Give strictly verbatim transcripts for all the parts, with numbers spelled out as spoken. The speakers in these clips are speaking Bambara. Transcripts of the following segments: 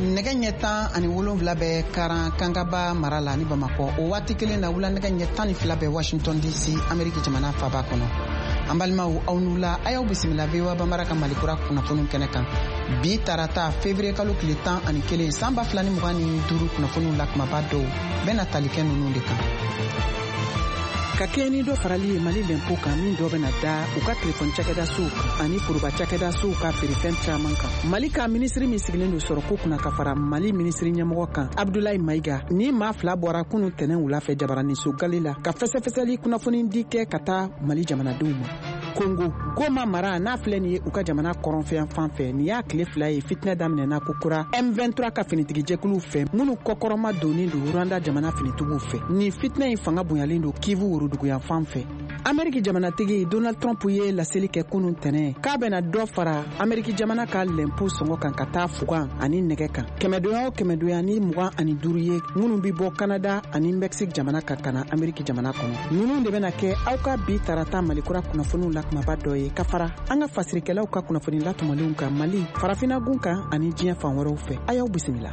nɛgɛ ɲɛ tan ani wolonwula bɛ karan kangaba mara la ni bamakɔ o waati kelen na wula nɛgɛ ɲɛ tan ni fila bɛ washington dc ameriki jamana faba kɔnɔ. an balimaw aw n'u la a y'aw bisimila V O A banbara ka malikura kunnafoniw kɛnɛ kan bi tarata février kalo tile tan ani kelen san ba fila ni mugan ni duuru kunnafoniw la kumaba dɔw bɛna tali kɛ ninnu de kan. ka kɛ ni dɔ farali ye mali lɛnpo kan min dɔ bɛna da u ka telefɔni cakɛda sow kan ani foroba cakɛda sow ka feerefɛn caman kan. mali ka minisiri min sigilen don sɔrɔ ko kunna ka fara mali minisiri ɲɛmɔgɔ kan abdulayi mayiga ni maa fila bɔra kunu tɛnɛn wula fɛ jabaraniso gali la ka fɛsɛfɛsɛli kunnafoni di kɛ ka taa mali jamanadenw ma. kongo goma mara n'a filɛ nin ye u ka jamana kɔrɔnfɛn fan fɛ nin y'a tile fila ye fitinɛ daminɛna kokura M vingt-trois ka finitigijɛkuluw fɛ minnu kɔkɔrɔma donnen don rwanda jamana finitigiw fɛ. nin fitinɛ in fanga bonyalen don kivu woroduguyan fan fɛ. ameriki jamanatigi donald trump ye laseli kɛ kunun tɛnɛ k'a bɛna dɔ fara ameriki jamana ka lɛnpo sɔngɔ kan ka taa fugan ani nɛgɛ kan. kɛmɛdonya o kɛmɛdonya ni mugan ani duuru ye minnu bi bɔ kanada ani mexique jamana ka kana ameriki jamana kɔnɔ. ninnu de bɛna kɛ aw ka bi tarata malikura kunnafoniw la kumaba dɔ ye ka fara an ka fasirikɛlaw ka kunnafoni latɔmɔlenw kan mali farafinagun kan ani diɲɛ fan wɛrɛw fɛ. a y'aw bisimila.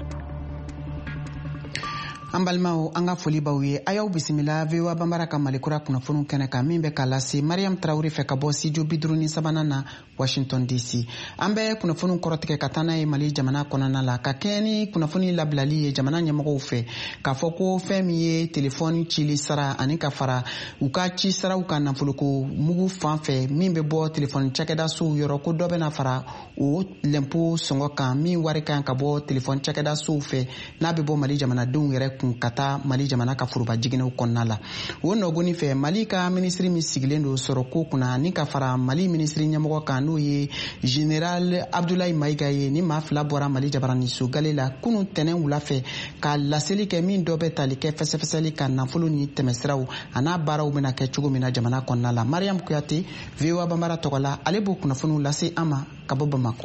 an balimaw an ka foli b'aw ye a y'aw bisimila V O A banbara ka malikura kunnafoniw kɛnɛ kan min bɛ ka lase mariam tarawure fɛ ka bɔ studio bi duuru ni sabanan na washington dc. an bɛ kunnafoniw kɔrɔtigɛ ka taa n'a ye mali jamana kɔnɔna la ka kɛɲɛ ni kunnafoni labilali ye jamana ɲɛmɔgɔw fɛ k'a fɔ ko fɛn min ye telefɔni cili sara ani ka fara u ka ci saraw ka nafoloko mugu fan fɛ min bɛ bɔ telefɔni cakɛda sow yɔrɔ ko dɔ bɛna fara o lɛnpo sɔngɔ kan min wari kan ka bɔ telefɔni cakɛda sow fɛ n'a bɛ bɔ mali jamanadenw yɛrɛ kun ka taa mali jamana ka foroba jiginɛw kɔnɔna la. o nɔgɔni fɛ mali ka minisiri min sigilen don sɔrɔ ko kunna ni ka fara mali minisiri ɲɛmɔgɔ kan n'o ye general abdulayi mayiga ye ni maa fila bɔra mali jabaraniso gale la kunun tɛnɛn wula fɛ ka laseli kɛ min dɔ bɛ tali kɛ fɛsɛfɛsɛli ka nafolo ni tɛmɛsiraw a n'a baaraw bɛna kɛ cogo min na jamana kɔnɔna la. mariam kuyate V O A banbara tɔgɔ la ale b'o kunnafoniw lase an ma ka bɔ bamakɔ.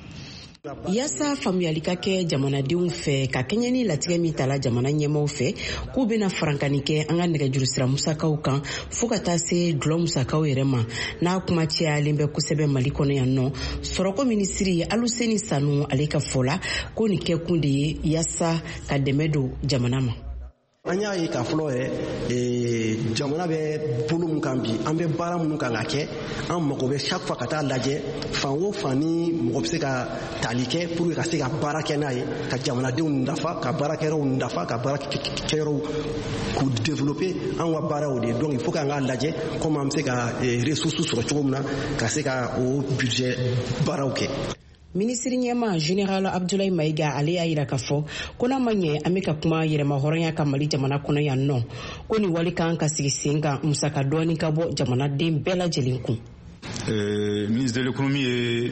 Yasa faamuyali ka kɛ jamanadenw fɛ ka kɛɲɛ ni latigɛ min tala jamana ɲɛmaaw fɛ k'u bɛna farankani kɛ an ka nɛgɛjurusira musakaw kan fo ka taa se dulɔ musakaw yɛrɛ ma n'a kuma cɛyalen bɛ kosɛbɛ mali kɔnɔ yan nɔ. sɔrɔko minisiri aluseni sanu ale ka fɔ la ko nin kɛkun de ye yasa ka dɛmɛ don jamana ma. an y'a ye k'a fɔlɔ ye jamana bɛ bolo min kan bi an bɛ baara minnu kan ka kɛ an mago bɛ chaque fois ka taa lajɛ fan o fan ni mɔgɔ bɛ se ka tali kɛ pour que ka se ka baara kɛ n'a ye ka jamanadenw nafa ka baarakɛyɔrɔw nafa ka baarakɛyɔrɔw k'u développer an ka baaraw de donc il faut k'an k'a lajɛ comment an bɛ se ka ressources sɔrɔ cogo min na ka se ka o budget baaraw kɛ. minisiri ɲɛma général abdulayi mayiga ale y'a yira k'a fɔ ko n'a ma ɲɛ an bɛ ka kuma yɛrɛma hɔrɔnya ka mali jamana kɔnɔ yan nɔ ko nin wali kan ka sigi sen kan musaka dɔɔni ka bɔ jamanaden bɛɛ lajɛlen kun. ministre de l'économie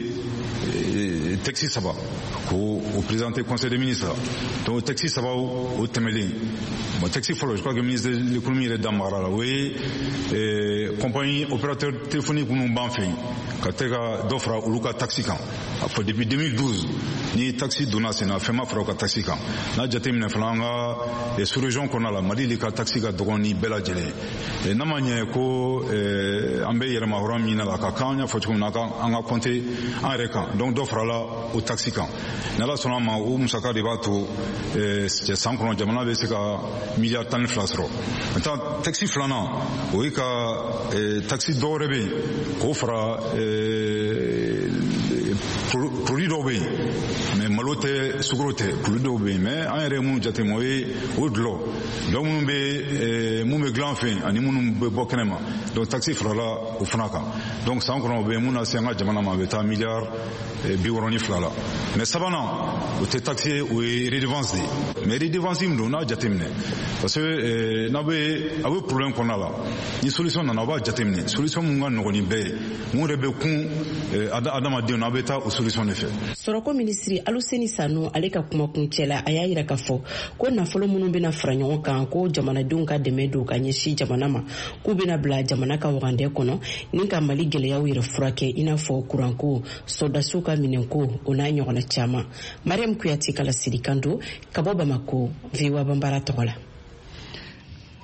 ye texte saba k'o présenté conseil des ministres donc texte saba o tɛmɛlen bon texte fɔlɔ je crois que ministre de l'économie yɛrɛ da magara la o ye compagnie opérateur téléphonique minnu b'an fɛ yen ka tɛ ka dɔ fara olu ka taxe kan a fɔ depuis deux mille douze ni taxe donna sen na fɛn ma fara u ka taxe kan n'a jateminɛ fana an ka sous région kɔnɔna la mali de ka taxe ka dɔgɔ ni bɛɛ lajɛlen n'a ma ɲɛ ko an bɛ yɛlɛma hɔrɔn min na la ka kan an y'a fɔ cogo min na an ka compter an yɛrɛ kan donc dɔ farala o taxe kan ni ala sɔnna a ma o musaka de b'a to san kɔnɔ jamana bɛ se ka miliyari tan ni fila sɔrɔ maintenant taxe filanan o ye ka taxe dɔwɛrɛ bɛ yen k'o fara produit dɔw bɛ yen mais malo tɛ sukaro tɛ produit dɔw bɛ yen mais an yɛrɛ ye minnu jateminɛ o ye o dulɔ dɔw minnu bɛ mun bɛ dilan fɛ yen ani minnu bɛ bɔ kɛnɛ ma donc taxe farala o fana kan donc san kɔnɔ o bɛ mun na se an ka jamana ma a bɛ taa miliyari bi wɔɔrɔ ni fila la mais sabanan o tɛ taxe ye o ye redevance de ye mais redevance min don n'a jateminɛ parce que n'a bɛ a bɛ problème kɔnɔna la ni solution nana a b'a jateminɛ solution mun ka nɔgɔn ni bɛɛ ye mun yɛrɛ bɛ kun adamadenw na a bɛ taa o solution de fɛ. sɔrɔko minisiri aluseni sanu ale ka kumakun cɛla a y'a yira k'a fɔ ko nafolo minnu bɛna fara ɲɔgɔn kan ko jamanadenw ka dɛmɛ don ka ɲɛsin jamana ma k'u bɛna bila jamana ka wagandɛ kɔnɔ ni ka mali gɛlɛyaw yɛrɛ furakɛ i n'a fɔ kuranko sɔdasiw ka minɛnko o n'a ɲɔgɔnna caman. mariam kuyate kala siri kan don ka bɔ bamako V O A banbara tɔgɔ la.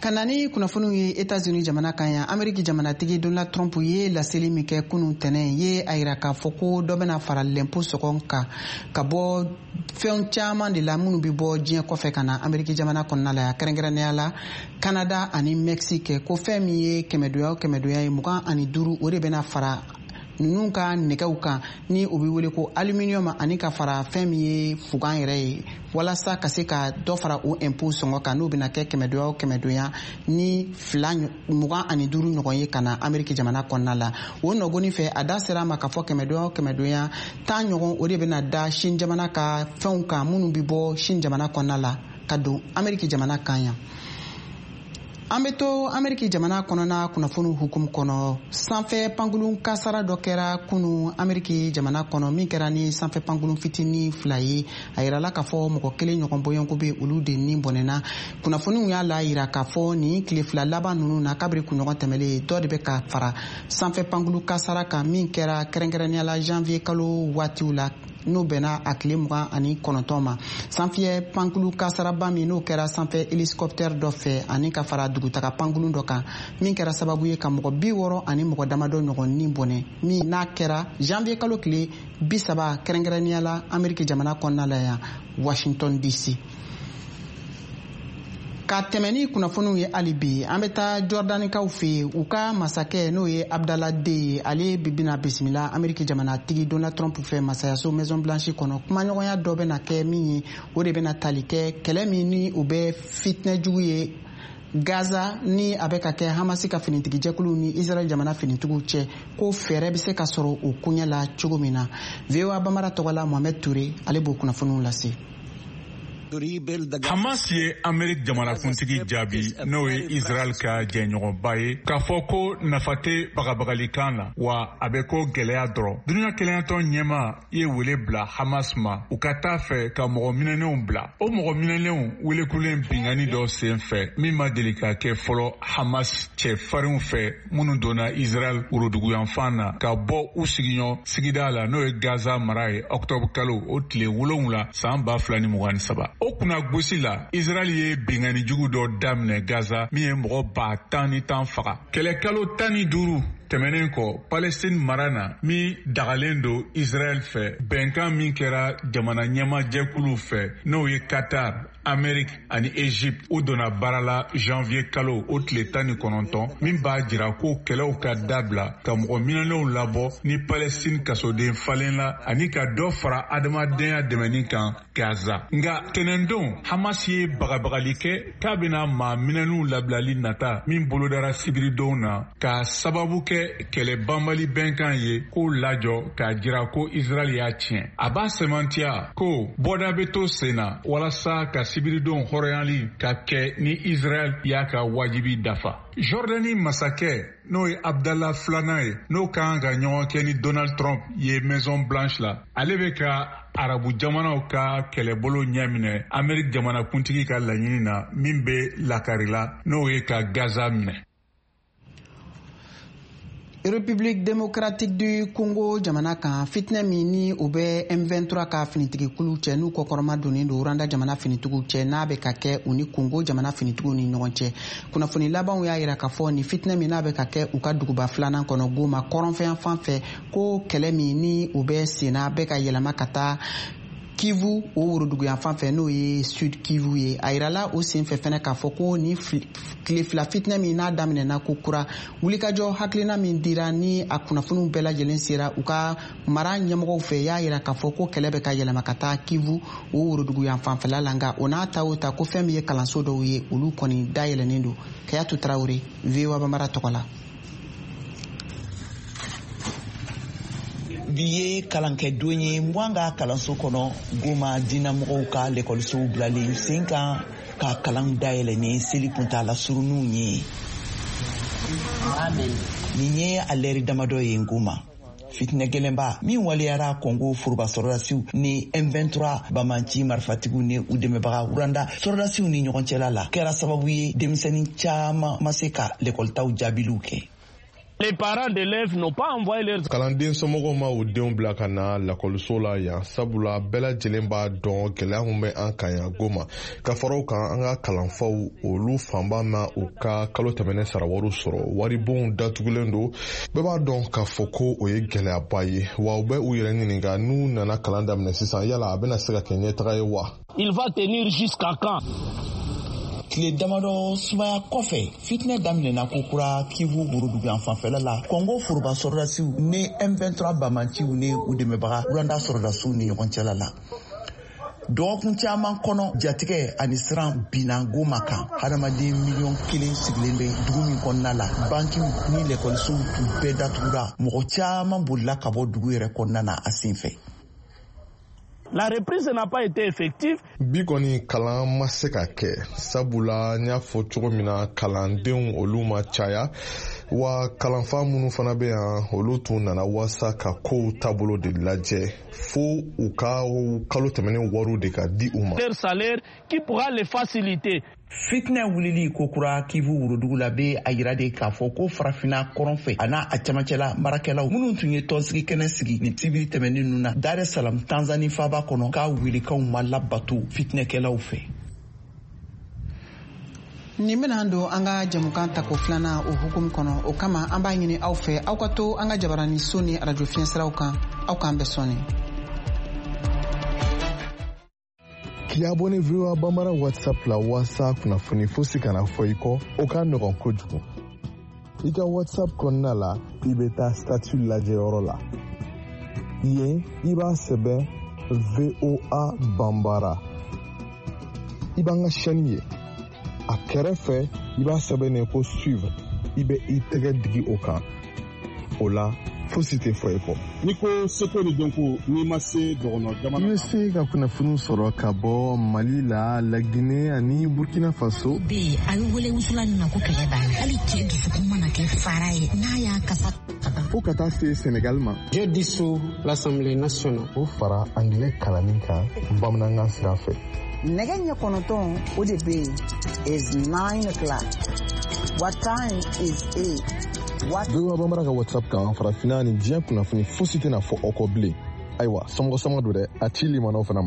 kanani kunnafoniw ye États-Unis jamana kan yan Amérique jamanatigi Donald Trump ye laseli min kɛ kunun tɛnɛn ye a yira k'a fɔ ko dɔ bɛna fara lɛnpo sɔgɔn kan ka bɔ fɛn caman de la minnu bɛ bɔ diɲɛ kɔfɛ ka na Amérique jamana kɔnɔna la kɛrɛnkɛrɛnnenya la Canada ani Mexique ko fɛn min ye kɛmɛdonya o kɛmɛdonya ye mugan ani duuru o de bɛna fara ninnu ka nɛgɛw kan ni o bɛ wele ko aluminium ani ka fara fɛn min ye fugan yɛrɛ ye walasa ka se ka dɔ fara o impôt sɔngɔ kan n'o bɛna kɛ kɛmɛdonya o kɛmɛdonya ni fila mugan ani duuru ɲɔgɔn ye ka na Amérique jamana kɔnɔna la o nɔgɔnin fɛ a da sera a ma k'a fɔ kɛmɛdonya o kɛmɛdonya tan ɲɔgɔn o de bɛna da Chine jamana ka fɛnw kan minnu bɛ bɔ Chine jamana kɔnɔna la ka don Amérique jamana kan yan. An bɛ to Amérique jamana kɔnɔna kunnafoni hukumu kɔnɔ sanfɛ pankulun kasara dɔ kɛra kunu Amérique jamana kɔnɔ min kɛra ni sanfɛ pankulun fitini fila ye a yirala k'a fɔ mɔgɔ kelen ɲɔgɔn bɔɲɔgɔnko bɛ olu de ni bɔnɛna kunnafoniw y'a la yira k'a fɔ nin tile fila laban ninnu na kabiri kunɲɔgɔn tɛmɛlen dɔ de bɛ ka fara sanfɛ pankulun kasara kan min kɛra kɛrɛnkɛrɛnnenya la janvier kalo waatiw la n'o bɛnna a tile mugan ani kɔnɔntɔn ma sanfɛ pankulu kasaraba min n'o kɛra sanfɛ hélicoptère dɔ fɛ ani ka fara dugutaga pankulu dɔ kan min kɛra sababu ye ka mɔgɔ bi wɔɔrɔ ani mɔgɔ damadɔ ɲɔgɔn ni bɔnɛ min n'a kɛra janvier kalo tile bi saba kɛrɛnkɛrɛnnenya la Amérique jamana kɔnɔna la yan Washington D C. Ka tɛmɛ ni kunnafoniw ye hali bi an bɛ taa Jordanikaw fɛ yen u ka masakɛ n'o ye Abdallah den ye ale bi bɛna bisimila Amérique jamanatigi Donald Trump fɛ masayaso Maison Blanche kɔnɔ kumaɲɔgɔnya dɔ bɛna kɛ min ye o de bɛna tali kɛ kɛlɛ min ni o bɛ fitinɛjugu ye Gaza ni a bɛ ka kɛ Hamasi ka finitigijɛkulu ni Israel jamana finitigiw cɛ ko fɛɛrɛ bɛ se ka sɔrɔ o koɲɛ la cogo min na V O A Bamara tɔgɔla Mohamed Touré ale b'o kunnafoniw lase. Hamas ye Amérique jamanakuntigi jaabi n'o ye Israel ka jɛɲɔgɔnba ye k'a fɔ ko nafa tɛ bagabagalikan na wa a bɛ ko gɛlɛya dɔrɔn. Dunuya keleyatɔ ɲɛma ye wele bila Hamas ma u ka taa fɛ ka mɔgɔ minɛnenw bila. O mɔgɔ minɛnenw welekulen bingani dɔ sen fɛ min ma deli ka kɛ fɔlɔ Hamas cɛfarinw fɛ minnu donna Israel woroduguyanfan na ka bɔ u sigiɲɔ sigida la n'o ye Gaza mara ye octobre kalo o tile wolonwula san ba fila ni mugan ni saba. O kunna gosi la Israel ye bingani jugu dɔ daminɛ Gaza min ye mɔgɔ ba tan ni tan faga. Kɛlɛkalo tan ni duuru tɛmɛnen kɔ Palestine mara na min dagalen don Israel fɛ bɛnkan min kɛra jamana ɲɛmajɛkulu fɛ n'o ye Qatar, Amérique ani Egypte o donna baara la janvier kalo o tile tan ni kɔnɔntɔn min b'a jira ko kɛlɛw ka dabila ka mɔgɔ minɛnenw labɔ ni Palestine kasoden falen la ani ka dɔ fara adamadenya dɛmɛni kan Gaza. Nga tɛnɛndon Hamas ye bagabagali kɛ k'a bɛna maa minɛnenw labilali nata min bolodara sibiridonw na ka sababu kɛ kɛlɛ banbali bɛnkan ye k'o lajɔ k'a jira ko Israel y'a tiɲɛ. A b'a sɛmantiya ko bɔda bɛ to sen na walasa ka sibiridonw hɔrɔnyali ka kɛ ni Israel y'a ka wajibi dafa. Jordani masakɛ n'o ye Abdallah filanan ye n'o kan ka ɲɔgɔn kɛ ni Donald Trump ye Maison Blanche la ale bɛ ka arabu jamanaw ka kɛlɛbolo ɲɛminɛ Amérique jamanakuntigi ka laɲini na min bɛ lakari la n'o ye ka Gaza minɛ. République démocratique du Congo jamana kan fitinɛ min ni o bɛ M vingt-trois ka finitigikulu cɛ n'u kɔkɔrɔma donnen don Rwanda jamana finitigiw cɛ n'a bɛ ka kɛ u ni Congo jamana finitigiw ni ɲɔgɔn cɛ. Kunnafoni labanw y'a yira k'a fɔ nin fitinɛ min n'a bɛ ka kɛ u ka duguba filanan kɔnɔ Goma kɔrɔnfɛn fan fɛ ko kɛlɛ min ni o bɛ senna bɛ ka yɛlɛma ka taa Kivu o woroduguyan fan fɛ n'o ye Sud Kivu ye a yirala o sen fɛ fɛnɛ k'a fɔ ko ni tile fila fitinɛ min n'a daminɛna ko kura wulikajɔ hakilina min dira ni a kunnafoniw bɛɛ lajɛlen sera u ka mara ɲɛmɔgɔw fɛ y'a yira k'a fɔ ko kɛlɛ bɛ ka yɛlɛma ka taa Kivu o woroduguyan fanfɛla la nka o n'a ta o ta ko fɛn min ye kalanso dɔw ye olu kɔni dayɛlɛnnen don Kayatu Tarawele V O A Bamara tɔgɔ la. Bi ye kalankɛdon ye Mwanga kalanso kɔnɔ Goma dinamɔgɔw ka lekɔlisow bilalen sen kan ka kalan dayɛlɛ ni seli kuntala suruninw ye. Nin ye a lɛri damadɔ ye Goma. Fitinɛ gɛlɛnba min waliyara Congo foroba sɔrɔdasiw ni M vingt-trois bamanci marifatigiw ni u dɛmɛbaga Rwanda sɔrɔdasiw ni ɲɔgɔn cɛla la kɛra sababu ye denmisɛnnin caman ma se ka lekɔlitaw jaabiliw kɛ. Les parents d'élèves n'ont pas envoyé leurs kalanden somɔgɔw ma u denw bila ka na lakɔliso la yan sabula bɛɛ lajɛlen b'a dɔn gɛlɛya min bɛ an kan yan goma ka fara u kan an ka kalanfaw olu fanba ma u ka kalo tɛmɛnen sarawariw sɔrɔ waribonw datugulen don bɛɛ b'a dɔn k'a fɔ ko o ye gɛlɛyaba ye wa u bɛ u yɛrɛ ɲininka n'u nana kalan daminɛ sisan yala a bɛna se ka kɛ ɲɛtaga ye wa. Il va tenir jusqu'à quand? tile damadɔ sumaya kɔfɛ fitinɛ daminɛna kokura Kivu woroduguyan fanfɛla la Kongo foroba sɔrɔdasiw ni M vingt-trois bamanciw ni u dɛmɛbaga Rwanda sɔrɔdasiw ni ɲɔgɔn cɛla la dɔgɔkun caman kɔnɔ jatigɛ ani siran binna Goma kan hadamaden miliyɔn kelen sigilen bɛ dugu min kɔnɔna la bankiw ni lɛkɔlisow tun bɛɛ datugura mɔgɔ caman bolila ka bɔ dugu yɛrɛ kɔnɔna na a senfɛ. La reprise n'a pas été effective. Bi kɔni kalan ma se ka kɛ sabula n y'a fɔ cogo min na kalandenw olu ma caya wa kalanfa minnu fana bɛ yan olu tun nana wasa ka kow taabolo de lajɛ fo u ka kalo tɛmɛnen wariw de ka di u ma. Leur salaire qui pourra les faciliter. Fitinɛ wulili kokura Kivu worodugu la bɛ a yira de k'a fɔ ko farafina kɔrɔn fɛ a n'a a camancɛla marakɛlaw minnu tun ye tɔnsigi kɛnɛ sigi ni sibiri tɛmɛnen ninnu na Dar es Salaam Tanzanie faaba kɔnɔ k'a welekanw ma labato fitinɛkɛlaw fɛ. Nin bɛna an don an ka jamukan tako filanan o hukumu kɔnɔ o kama an b'a ɲini aw fɛ aw ka to an ka jabarani so ni radio fiɲɛ siraw kan aw k'an bɛɛ sɔnni. K'i abonné V O A Bambara WhatsApp la wasa kunnafoni fosi kana fɔ i kɔ o ka nɔgɔn kojugu. I ka WhatsApp kɔnɔna la i bɛ taa statut lajɛyɔrɔ la. Yen i b'a sɛbɛn V O A Bambara. I b'an ka chaîne ye. A kɛrɛfɛ i b'a sɛbɛnnen ko suivre i bɛ i tɛgɛ digi o kan. O la fosi tɛ fɔ i kɔ. Ni ko seko ni dɔnko n'i ma se dɔgɔnɔ jamana. I bɛ se ka kunnafoni sɔrɔ ka bɔ Mali la, La Guinée ani Burkina Faso. Bi a bɛ wele wusula nin na ko kɛlɛ banna. Hali cɛ dusukun mana kɛ fara ye n'a y'a kasa ka ban. Fo ka taa se Sénégal ma. Je dissous l'Assemblée nationale. O fara anglais kalanni kan bamanankan sira fɛ. Nɛgɛ ɲɛ kɔnɔntɔn o de bɛ yen is nine o'clock. What time is eight? V O A Bambara ka WhatsApp kan farafina ni diɲɛ kunnafoni fosi tɛna fɔ aw kɔ bilen. Ayiwa somɔgɔ sama don dɛ a ci limanaw fana ma.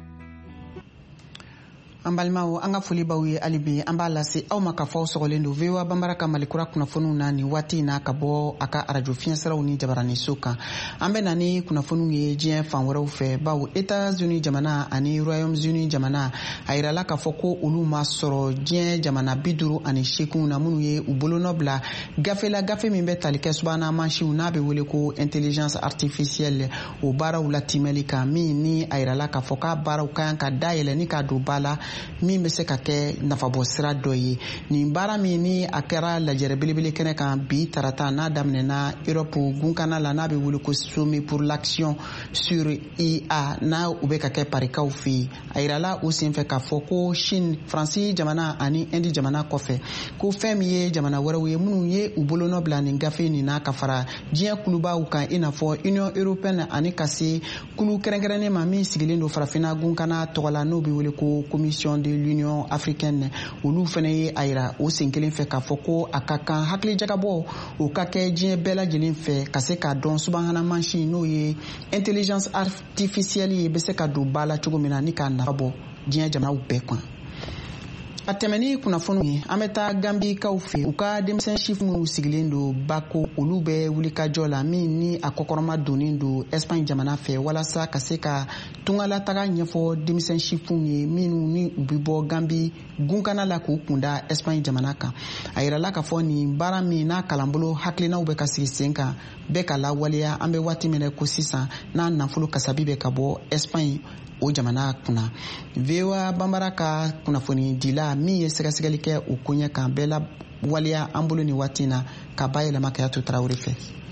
An balimaw an ka foli b'aw ye hali bi an b'a lase aw ma ka fɔ aw sɔgɔlen don V O A Bambara ka malikura kunnafoniw na ni waati in na ka bɔ a ka arajo fiɲɛsiraw ni jabarani so kan an bɛ na ni kunnafoniw ye diɲɛ fan wɛrɛw fɛ bawo États-Unis jamana ani Royaume-Uni jamana a yirala k'a fɔ ko olu ma sɔrɔ diɲɛ jamana bi duuru ani seegin na minnu ye u bolonɔ bila gafe la gafe min bɛ tali kɛ subahana mansinw n'a bɛ wele ko intelligence artificielle o baaraw latimɛli kan min ni a yirala k'a fɔ k'a baaraw ka kan ka dayɛlɛ ni ka don ba la min bɛ se ka kɛ nafabɔ sira dɔ ye nin baara min ni a kɛra lajɛrɛ belebele kɛnɛ kan bi tarata n'a daminɛna Europe gunkana la n'a bɛ wele ko sommet pour l'action sur I A n'a u bɛ ka kɛ parikaw fɛ yen a yirala o senfɛ k'a fɔ ko Chine Faransi jamana ani Inde jamana kɔfɛ ko fɛn min ye jamana wɛrɛw ye minnu ye u bolonɔ bila nin gafe nin na ka fara diɲɛ kulubaw kan i n'a fɔ Union européenne ani ka se kulu kɛrɛnkɛrɛnnen ma min sigilen don farafina gunkana tɔgɔ la n'o bɛ wele ko commission de l'Union africaine olu fana ye a yira o sen kelen fɛ k'a fɔ ko a ka kan hakili jagabɔ o ka kɛ diɲɛ bɛɛ lajɛlen fɛ ka se k'a dɔn subahana mansin n'o ye intelligence artificielle ye bɛ se ka don ba la cogo min na ni k'a nafa bɔ diɲɛ jamanaw bɛɛ kan. A tɛmɛni kunnafoniw ye an bɛ taa Gambikaw fɛ u ka denmisɛn chifu minnu sigilen don Bako olu bɛ wulikajɔ la min ni a kɔkɔrɔma donnen don Espagne jamana fɛ walasa ka se ka tungalataga ɲɛfɔ denmisɛn chifu ye minnu ni u bɛ bɔ Gambi gunkana la k'u kunda Espagne jamana kan a yirala k'a fɔ nin baara min n'a kalanbolo hakilinaw bɛ ka sigi sen kan bɛɛ ka lawaleya an bɛ waati min na ko sisan n'a nafolo kasabi bɛ ka bɔ Espagne o jamana kunna V O A Bambara ka kunnafoni dila min ye sɛgɛsɛgɛli kɛ o ko ɲɛ kan bɛɛ la waleya an bolo ni waati in na ka ba yɛlɛma Kayatu Tarawele fɛ.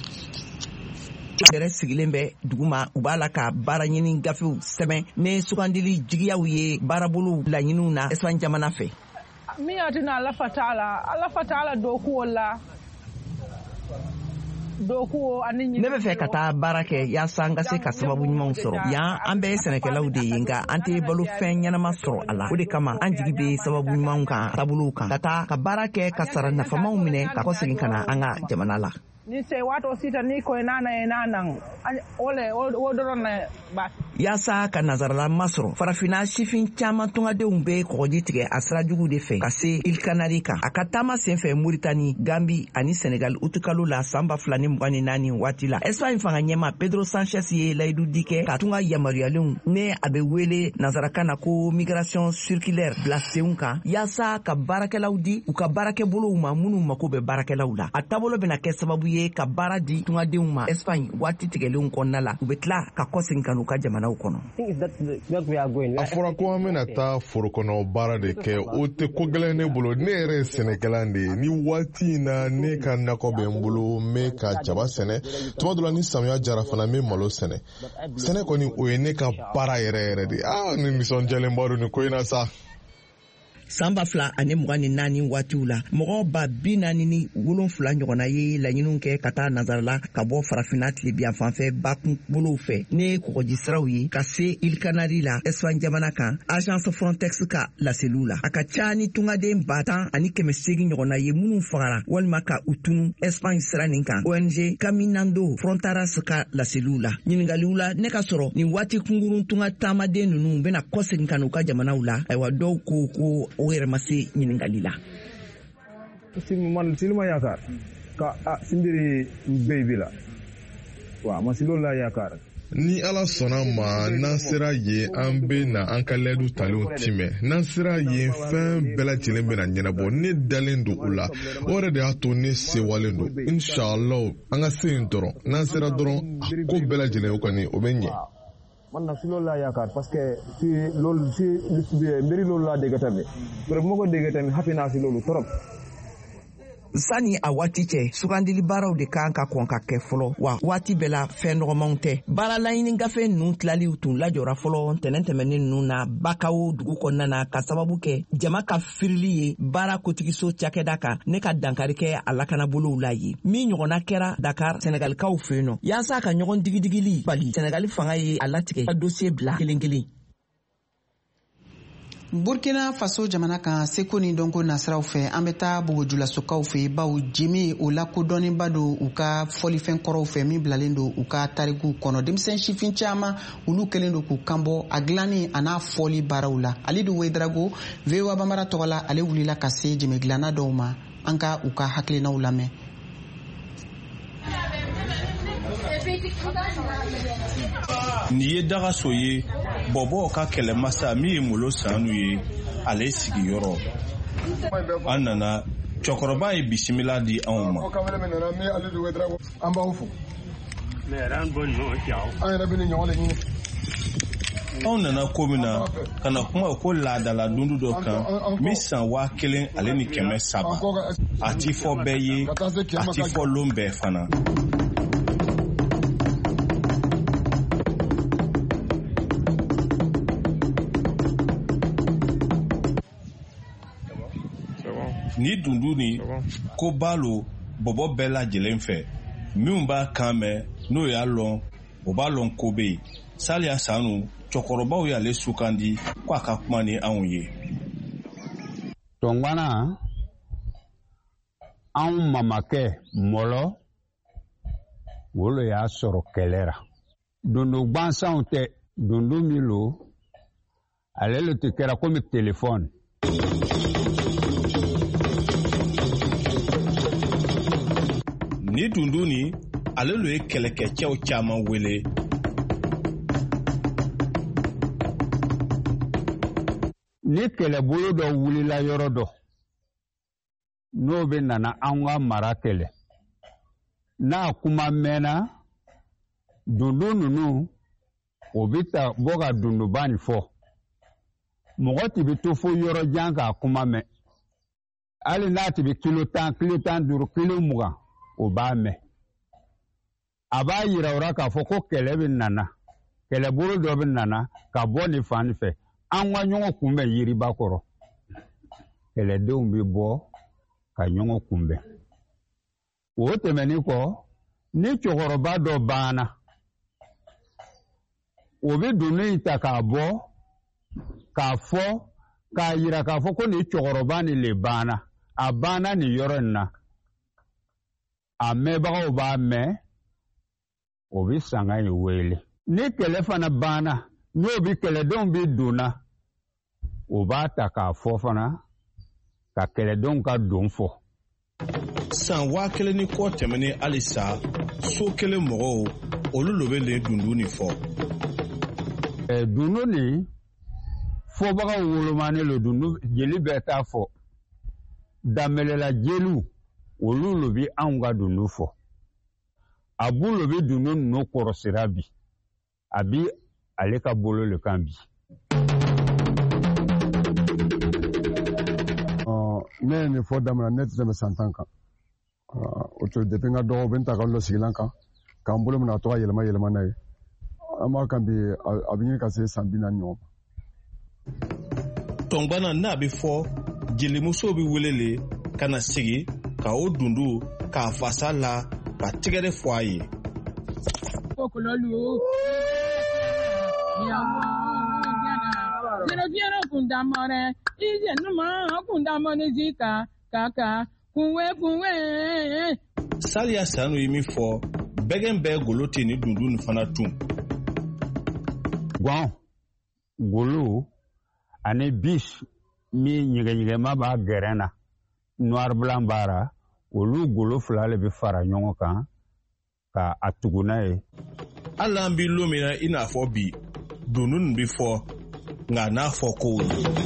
Yɛrɛ sigilen bɛ duguma u b'a la ka baara ɲini gafew sɛbɛn ne sugandili jigiyaw ye baarabolo laɲiniw na Espagne jamana fɛ. Min y'a tɛna Ala fatala Ala fatala dokuw la. Ne bɛ fɛ ka taa baara kɛ yaasa n ka se ka sababu ɲumanw sɔrɔ yan an bɛɛ ye sɛnɛkɛlaw de ye nka an tɛ balo fɛn ɲɛnama sɔrɔ a la o de kama an jigi bɛ sababu ɲumanw kan taabolow kan ka taa ka baara kɛ ka sara nafamaw minɛ ka kɔsegin ka na an ka jamana la. ni se wato sita ni ko nana e nanan ole o doron na ba yasa ka nazarala masro farafina sifin caman tungadenw bɛ kɔgɔji tigɛ a sira jugu de fɛ ka se il kanari kan a ka taama senfɛ Muritani, Gambi ani Senegal utukalo la san ba fila ni mugan ni naani waati la Espagne fanga ɲɛma Pedro Sanchez ye layidu di kɛ ka tunga yamaruyalen ne a bɛ wele nazarakan na ko migration circulaire bila senw kan yasa ka baarakɛlaw di u ka baarakɛbolow ma minnu mako bɛ baarakɛlaw la a taabolo bɛna kɛ sababu ye ka baara di tungadenw ma Espagne waati tigɛlenw kɔnɔna la u bɛ tila ka kɔsegin ka n'u ka jamanaw kɔnɔ. A fɔra ko an bɛna taa forokɔnɔ baara de kɛ o tɛ ko gɛlɛn ne bolo ne yɛrɛ ye sɛnɛkɛlan de ye ni waati in na ne ka nakɔ bɛ n bolo n bɛ ka jaba sɛnɛ tuma dɔ la ni samiya jara fana n bɛ malo sɛnɛ sɛnɛ kɔni o ye ne ka baara yɛrɛ yɛrɛ de ah ni nisɔndiyalen ba don nin ko in na sa. san ba fila ani mugan ni naani waatiw la mɔgɔ ba bi naani ni wolonfila ɲɔgɔnna ye laɲiniw kɛ ka taa nazarala ka bɔ farafina tilebiyan fanfɛ bakunkolow fɛ ne kɔgɔji siraw ye ka se il kanari la Espagne jamana kan agence Frontex ka laseliw la a ka ca ni tungaden ba tan ani kɛmɛ seegin ɲɔgɔnna ye minnu fagara walima ka u tunu Espagne sira nin kan O N G Caminando Fronteras ka laseliw la ɲiningaliw la ne ka sɔrɔ nin waati kunkurun tunga taamaden ninnu bɛna kɔsegin ka n'u ka jamanaw la ayiwa dɔw ko ko o yɛrɛ ma se ɲiningali la. man silima yakar ka simbiri baby la wa masilo la yakar ni ala sɔnna ma n'an sera yen an bɛ na an ka layidu talenw timɛ n'an sera yen fɛn bɛɛ lajɛlen bɛna ɲɛnabɔ ne dalen don o la o yɛrɛ de y'a to ne sewalen don inshallah an ka se yen dɔrɔn n'an sera dɔrɔn a ko bɛɛ lajɛlen o kɔni o bɛ ɲɛ. man nag si loolu laa yaakaar parce que si loolu si mbiri loolu laa dégg tamit bu ma ko déggee tamit happy naa si loolu trop. Sani a waati cɛ sugandili baaraw de kan ka kɔn ka kɛ fɔlɔ wa waati bɛɛ la fɛn nɔgɔmanw tɛ baara laɲini gafe ninnu tilaliw tun lajɔra fɔlɔ ntɛnɛn tɛmɛnen ninnu na Bakaw dugu kɔnɔna na ka sababu kɛ jama ka firili ye baara kotigiso cakɛda kan ne ka dankari kɛ a lakanabolow la ye min ɲɔgɔnna kɛra Dakar Senegalikaw fɛ yen nɔ yaasa ka ɲɔgɔn digidigili bali Senegali fanga ye a latigɛ ka dossier bila kelen kelen. Burkina Faso jamana kan seko ni dɔnko nasiraw fɛ an bɛ taa bogojulasokaw fɛ baw jimi o la kodɔnnenba don u ka fɔlifɛn kɔrɔw fɛ min bilalen don u ka tarikuw kɔnɔ denmisɛn sifin caman olu kɛlen don k'u kanbɔ a dilanni a n'a fɔli baaraw la Alidu Wedrago V O A Bambara tɔgɔ la ale wulila ka se jɛmɛ dilanna dɔw ma an ka u ka hakilinaw lamɛn. Ni ye dagaso ye bɔbɔ ka kɛlɛmasa min ye Molo Sanu ye ale sigiyɔrɔ an nana cɛkɔrɔba ye bisimila di anw ma. Anw nana ko min na ka na kuma ko laadala dundu dɔ kan min san waa kelen ale ni kɛmɛ saba a ti fɔ bɛɛ ye a ti fɔ lon bɛɛ fana. Ni dundu ni ko balo bɔbɔ bɛɛ lajɛlen fɛ minnu b'a kan mɛn n'o y'a lɔn o b'a lɔn ko bɛ yen Saliya Sanu cɛkɔrɔbaw y'ale sukandi ko a ka kuma ni anw ye. Tɔngwana anw mamakɛ Mɔlɔ wolo y'a sɔrɔ kɛlɛ ra dundu gbansanw tɛ dundu min lo ale le tɛ kɛra komi telefɔni. Ni dundu ni ale lo ye kɛlɛkɛcɛw caman wele. Ni kɛlɛbolo dɔ wulila yɔrɔ dɔ n'o bɛ nana an ka mara kɛlɛ n'a kuma mɛnna dundu ninnu o bɛ ta bɔ ka dunduba nin fɔ mɔgɔ ti bɛ to fo yɔrɔ jan k'a kuma mɛn hali n'a ti bɛ kilo tan kilo tan duuru kilo mugan o b'a mɛn a b'a yira o la k'a fɔ ko kɛlɛ bɛ nana kɛlɛbolo dɔ bɛ nana ka bɔ nin fan fɛ an ka ɲɔgɔn kunbɛn yiriba kɔrɔ kɛlɛdenw bɛ bɔ ka ɲɔgɔn kunbɛn o tɛmɛnen kɔ ni cɛkɔrɔba dɔ banna o bɛ dunun in ta k'a bɔ k'a fɔ k'a yira k'a fɔ ko nin cɛkɔrɔba nin le banna a banna nin yɔrɔ in na a mɛbagaw b'a mɛn o bi sanga in wele ni kɛlɛ fana banna n'o bi kɛlɛdenw bi donna o b'a ta k'a fɔ fana ka kɛlɛdenw ka don fɔ. san waa kelen ni kɔ tɛmɛnen halisa so kelen mɔgɔw olu lo bɛ le dundu nin fɔ. ɛ dundu nin fɔbagaw wolomani lo dundu jeli bɛɛ t'a fɔ danbelela jeliw olu lo bi anw ka dundu fɔ a bu lo bi dundu ninnu kɔrɔsira bi a bi ale ka bolo le kan bi. ne ye nin fɔ daminɛ ne tɛ tɛmɛ san tan kan o to depuis n ka dɔgɔ bɛ n ta ka dɔ sigilan kan k'an bolo minɛ a tɔgɔ yɛlɛma yɛlɛma n'a ye an b'a kan bi a bɛ ɲini ka se san bi naani ɲɔgɔn ma. tɔngbana n'a bɛ fɔ jelimusow bɛ welele ka na sigi ka o dundu k'a fasa la ka tigɛrɛ fɔ a ye. Saliya Sanu ye min fɔ bɛgɛn bɛɛ golo tɛ ni dundu nin fana tun. Gɔn golo ani bis min ɲɛgɛɲɛgɛma b'a gɛrɛn na noir blanc b'ara olu golo fila le bɛ fara ɲɔgɔn kan ka a tugu n'a ye. Hali an bɛ don min na i n'a fɔ bi dundu nin bɛ fɔ nka n'a fɔ ko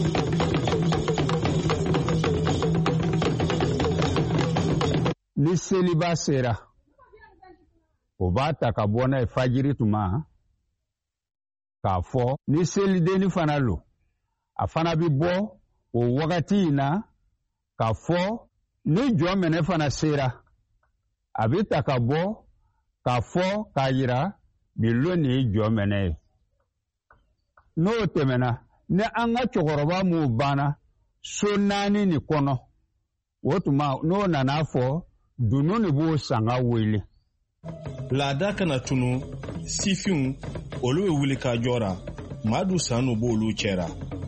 ni seliba sera o b'a ta ka bɔ n'a ye fajiri tuma k'a fɔ ni selidenni fana lo a fana bɛ bɔ o wagati in na k'a fɔ ni jɔ minɛ fana sera a bɛ ta ka bɔ k'a fɔ k'a yira bi lo nin ye jɔ minɛ ye. N'o tɛmɛna ni an ka cɛkɔrɔba m'o banna so naani nin kɔnɔ o tuma n'o nana fɔ dunun de b'o sanga wele. Laada kana tunu sifinw olu bɛ wuli ka jɔra Madu Sanu b'olu cɛra.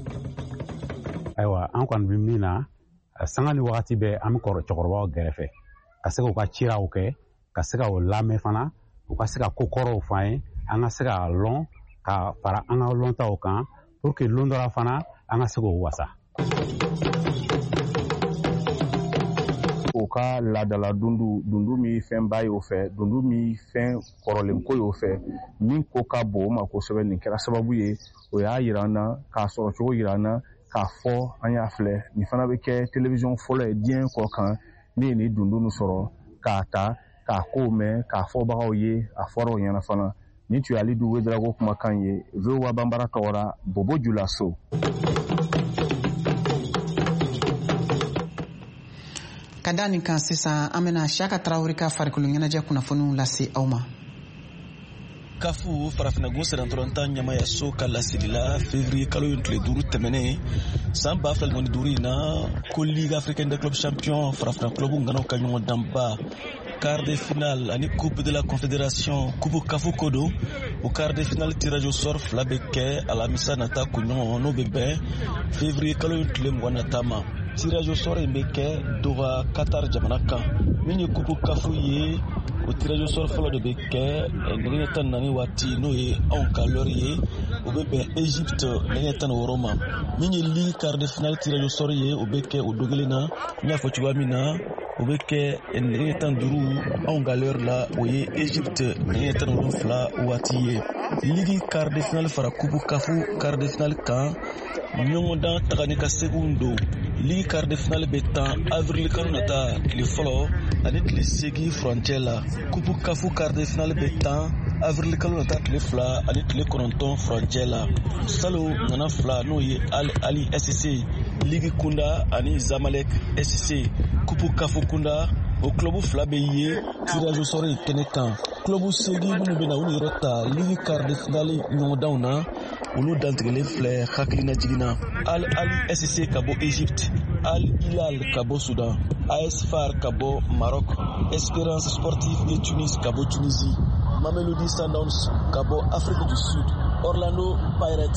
Ayiwa an kɔni bɛ min na sanga ni wagati bɛɛ an bɛ kɔrɔ cɛkɔrɔbaw gɛrɛfɛ ka se k'u ka ciraw kɛ ka se ka o lamɛn fana u ka se ka ko kɔrɔw f'an ye an ka se ka lɔn ka fara an ka lɔntaw kan pour que lɔn dɔra fana an ka se k'o wasa. O ka laadala dundu dundu min fɛn ba y'o fɛ dundu min fɛn kɔrɔlen ko y'o fɛ min ko ka bon o ma kosɛbɛ nin kɛra sababu ye o y'a yira an na k'a sɔrɔ cogo yira an na k'a fɔ an y'a filɛ nin fana bɛ kɛ télévision fɔlɔ ye diɲɛ kɔ kan ne ye nin dundu nin sɔrɔ k'a ta k'a kow mɛn k'a fɔbagaw ye a fɔra o ɲɛna fana nin tun ye Alidu Wederago kumakan ye V O A Banbara tɔgɔra Bobo Julaso. Ka da nin kan sisan an bɛna Siyaka Tarawele ka farikolo ɲɛnajɛ kunnafoniw lase aw ma. Kafu farafinagun sɛnɛntɔrɔntan ɲamayaso ka laseli la février kalo in tile duuru tɛmɛnen san ba fila ni duuru in na ko Ligue africaine des clubs champions farafina club nganaw ka ɲɔgɔn danba quart de finale ani coupe de la confédération coupe kafu ko don o quart de finale tirage au sort fila bɛ kɛ alamisa nata kunɲɔgɔn n'o bɛ bɛn février kalo in tile mugan nata ma. Tirage au sort in bɛ kɛ Doha Qatar jamana kan min ye coupe kafu ye o tirage au sort fɔlɔ de bɛ kɛ nɛgɛ tan naani waati n'o ye anw ka l'heure ye o bɛ bɛn Egypte nɛgɛ tan wɔɔrɔ ma min ye Ligue quart de finale tirage au sort ye o bɛ kɛ o don kelen na n y'a fɔ cogoya min na o bɛ kɛ nɛgɛ tan duuru anw ka l'heure la o ye Egypte nɛgɛ tan wolonwula waati ye. Ligue quart de finale fara coupe kafu quart de finale kan ɲɔgɔndan tagani ka seginw don. Ligue quart de finale bɛ tan avril kalo nata tile fɔlɔ ani tile segin frontière la. Coupe kafu quart de finale bɛ tan avril kalo nata tile fila ani tile kɔnɔntɔn frontière la. Salo nana fila n'o ye Al Ali S C Ligue kunda ani Zamalek S C coupe kafu kunda o club fila bɛ ye tirage au sort kɛnɛ kan. Club segin minnu bɛ na u yɛrɛ ta Ligue quart de finale ɲɔgɔndanw na olu dantigɛlen filɛ hakilina jiginna. Al Ali S C ka bɔ Egypte, Al Hilal ka bɔ Sudan, A S F A R ka bɔ Maroc, Espérance Sportive de Tunis ka bɔ Tunisie, Mamelodi Sundowns ka bɔ Afrique du Sud, Orlando Pirates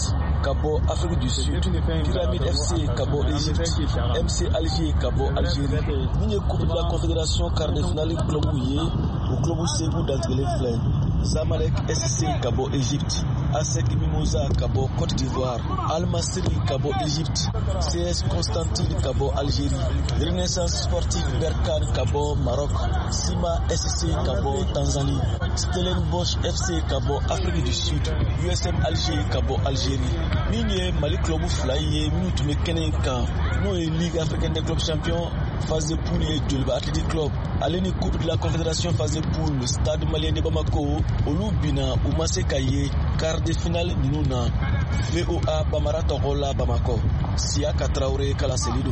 Cabo Afrique du Sud, Pyramide F C Cabo Égypte, M C Alger Cabo Algérie. Ni coupe de la Confédération quart de finale club ouye au club Ségou d'Antrelé Flin. Zamalek S C Cabo Égypte, A S E C Mimosa Cabo Côte d'Ivoire, Al Masry Cabo Égypte, C S Constantine Cabo Algérie, Renaissance Sportive Berkane Cabo Maroc, Sima S C Cabo Tanzanie, Stellenbosch F C Cabo Afrique du Sud, U S M Alger Cabo Algérie. Minier Mali Club Fly Minute Mekenenka, nous Ligue africaine des clubs champions, phase de poule et Djolba Athletic Club. Allez ni coupe de la Confédération phase de poule, Stade malien de Bamako, Olubina, Oumase Kaye, quart de finale Ninouna, V O A Bamara Torola Bamako, Siaka Traoré Kalaselido.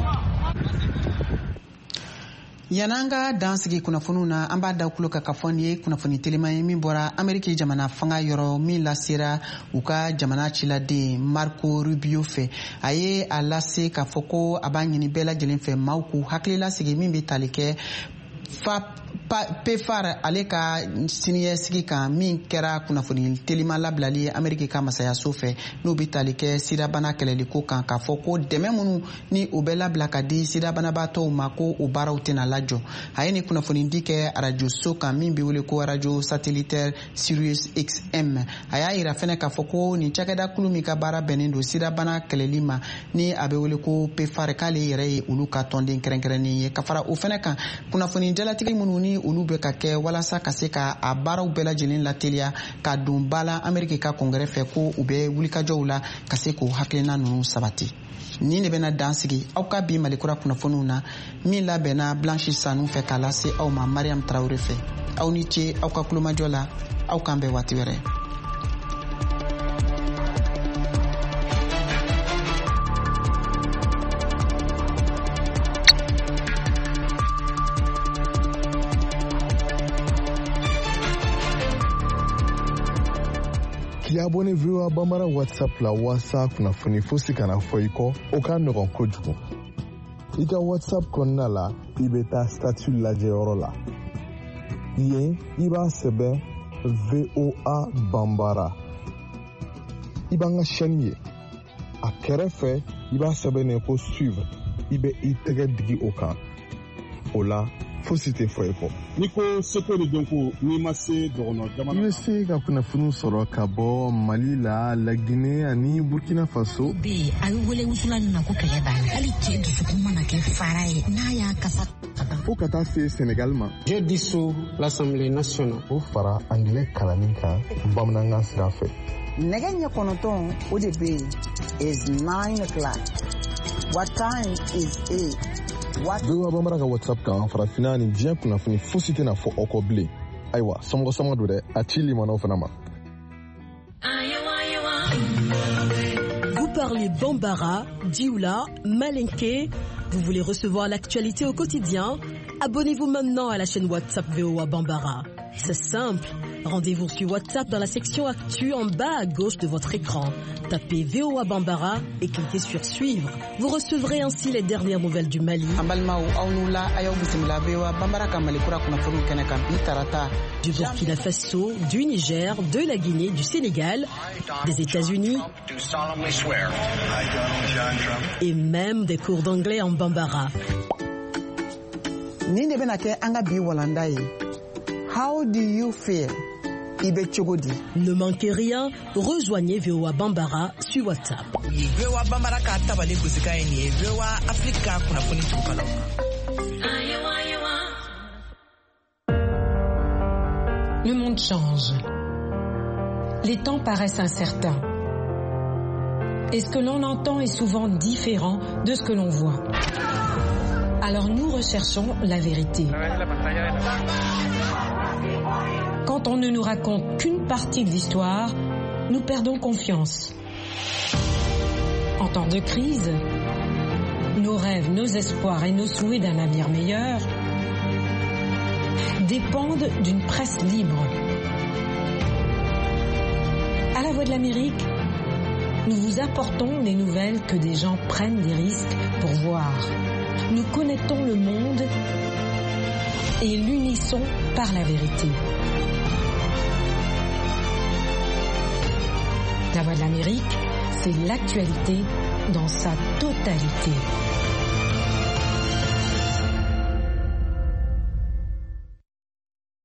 Yananga dansigi kunafunu na amba da kulo ka kafoni kunafuni telema min bora Amerika jamana fanga yoro min lasira uka jamana chilade Marco Rubio fe aye alase ka foko abanyini bela jelen fe mauku haklela sigi min be talike fa pefar ale ka siniye sigi kan min kɛra kunnafoni telima labilali Amerika ka masaya so fɛ n'o bɛ tali kɛ sidabana kɛlɛli ko kan k'a fɔ ko dɛmɛ minnu ni o bɛ labila ka di sidabanabaatɔw ma ko o baaraw tɛna lajɔ a ye ni kunnafoni di kɛ arajo so kan min bɛ wele ko arajo satellitaire Sirius X M a y'a yira fɛnɛ k'a fɔ ko nin cakɛda kulu min ka baara bɛnnen don sidabana kɛlɛli ma ni a bɛ wele ko pefar k'ale yɛrɛ ye olu ka tɔnden kɛrɛnkɛrɛnnen ye ka fara o fɛnɛ kan kunnafoni jalatigi minnu ni olu bɛ ka kɛ walasa ka se ka a baaraw bɛɛ lajɛlen lateliya ka don bala Amerika ka kɔngɛrɛ fɛ ko u bɛ wulikajɔw la ka se k'o hakilina ninnu sabati ni ne bɛna dansigi aw ka bi malikura kunnafoniw na min labɛnna Blanche Sanu fɛ k'a lase aw ma Mariam Traoré fɛ aw ni ce aw ka kulomajɔ la aw k'an bɛn waati wɛrɛ. K'i abonné V O A Bambara WhatsApp la wasa kunnafoni fosi kana fɔ i kɔ o ka nɔgɔn kojugu i ka WhatsApp kɔnɔna la i bɛ taa statut lajɛyɔrɔ la yen i b'a sɛbɛn V O A Bambara i b'an ka chaîne ye a kɛrɛfɛ i b'a sɛbɛnnen ko suivre i bɛ i tɛgɛ digi o kan o la fosi tɛ fɔ i kɔ. N'i ko seko de dɔn ko n'i ma se dɔgɔnɔ jamana. I bɛ se ka kunnafoni sɔrɔ ka bɔ Mali la, Laginɛ ani Burkina Faso. Bi a bɛ wele wusula nin na ko kɛlɛ banna hali cɛ dusukun mana kɛ fara ye n'a y'a kasa. Fo ka taa se Sénégal ma. Je dissous l'Assemblée nationale. O fara anglais kalanni kan bamanankan sira fɛ. Nɛgɛ ɲɛ kɔnɔntɔn o de bɛ yen is nine o'clock. What time is it? V O A Bambara ka WhatsApp kan farafinna ni diɲɛ kunnafoni fosi tɛna fɔ aw kɔ bilen ayiwa sɔmɔgɔ-sɔmɔgɔ don dɛ a ci limanaw fana ma. Vous parlez Bambara, Dioula, Malinké. Vous voulez recevoir l'actualité au quotidien? Abonnez-vous maintenant à la chaîne WhatsApp V O A Bambara. C'est simple. Rendez-vous sur WhatsApp dans la section Actu en bas à gauche de votre écran. Tapez V O A Bambara et cliquez sur Suivre. Vous recevrez ainsi les dernières nouvelles du Mali, du Burkina Faso, du Niger, de la Guinée, du Sénégal, des États-Unis et même des cours d'anglais en Bambara. How do you feel? Ne manquez rien, rejoignez V O A Bambara sur WhatsApp. V O A Bambara ka tabale kusika ni V O A Africa kuna foni tukalo. Le monde change. Les temps paraissent incertains. Et ce que l'on entend est souvent différent de ce que l'on voit. Alors nous recherchons la vérité. Quand on ne nous raconte qu'une partie de l'histoire, nous perdons confiance. En temps de crise, nos rêves, nos espoirs et nos souhaits d'un avenir meilleur dépendent d'une presse libre. À la Voix de l'Amérique, nous vous apportons des nouvelles que des gens prennent des risques pour voir. Nous connectons le monde et l'unissons par la vérité. La Voix de l'Amérique, c'est l'actualité dans sa totalité.